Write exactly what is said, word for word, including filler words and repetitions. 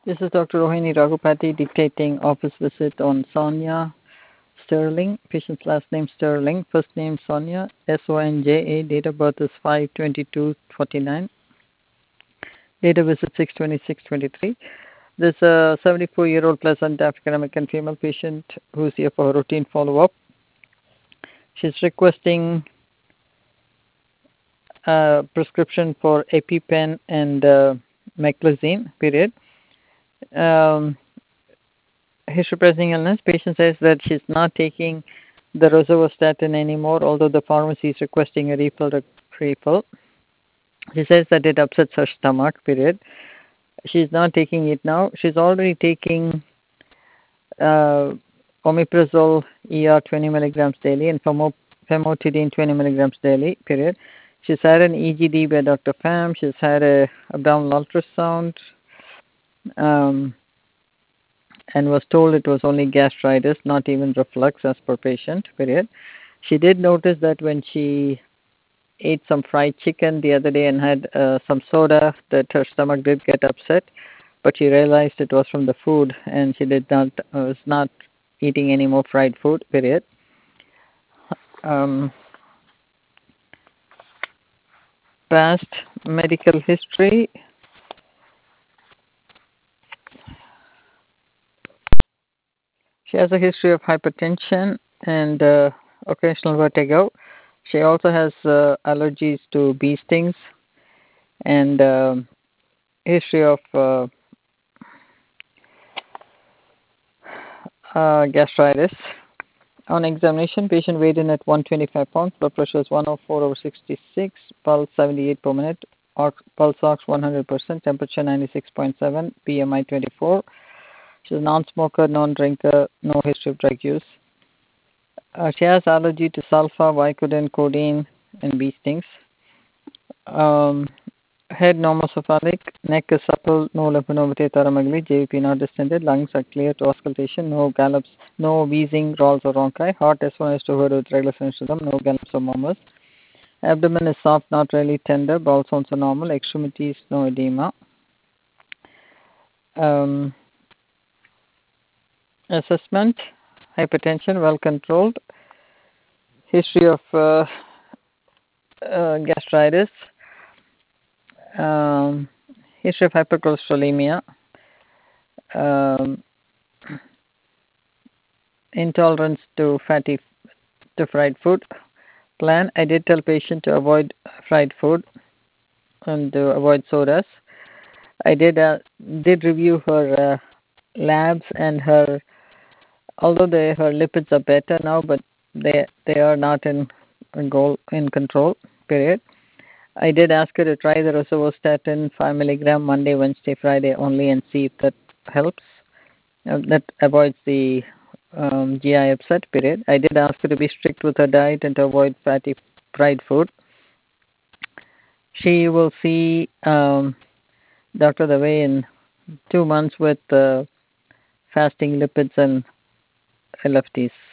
This is Doctor Rohini Raghupati dictating office visit on Sonia Sterling. Patient's last name Sterling, first name Sonia, S O N J A, date of birth is five twenty-two forty-nine. Date of visit six twenty-six twenty-three. This is a seventy-four-year-old pleasant African American female patient who's here for a routine follow-up. She's requesting a prescription for EpiPen and uh, meclizine, period. Um, history present illness. Patient says that she's not taking the rosuvastatin anymore, although the pharmacy is requesting a refill. refill. She says that it upsets her stomach, period. She's not taking it now. She's already taking uh, omeprazole E R twenty milligrams daily and famo- famotidine twenty milligrams daily, period. She's had an E G D by Doctor Pham. She's had a abdominal ultrasound. Um, and was told it was only gastritis, not even reflux as per patient, period. She did notice that when she ate some fried chicken the other day and had uh, some soda, that her stomach did get upset, but she realized it was from the food and she did not, uh, was not eating any more fried food, period. Um, past medical history. She has a history of hypertension and uh, occasional vertigo. She also has uh, allergies to bee stings and um history of uh, uh, gastritis. On examination, patient weighed in at one hundred twenty-five pounds, blood pressure is one oh four over sixty-six, pulse seventy-eight per minute, pulse ox one hundred percent, temperature ninety-six point seven, B M I twenty-four. She's a non-smoker, non-drinker, no history of drug use. Uh, she has allergy to sulfa, Vicodin, codeine, and bee stings. Um, head normocephalic, neck is supple, no lymphadenopathy, thoramegaly, J V P not distended, lungs are clear to auscultation, no gallops, no wheezing, rolls or ronchi, heart S one S two heard with regular central rhythm, no gallops or murmurs. Abdomen is soft, not really tender, bowel sounds are normal, extremities, no edema. Um, assessment, hypertension, well controlled. History of uh, uh, gastritis. Um, history of hypercholesterolemia. Um, intolerance to fatty to fried food. Plan. I did tell patient to avoid fried food and to avoid sodas. I did uh, did review her uh, labs and her, although they, her lipids are better now, but they they are not in goal in control. Period. I did ask her to try the rosuvastatin five milligram Monday, Wednesday, Friday only, and see if that helps. Uh, that avoids the um, G I upset. Period. I did ask her to be strict with her diet and to avoid fatty fried food. She will see um, Doctor Dave in two months with uh, fasting lipids and L F Ts.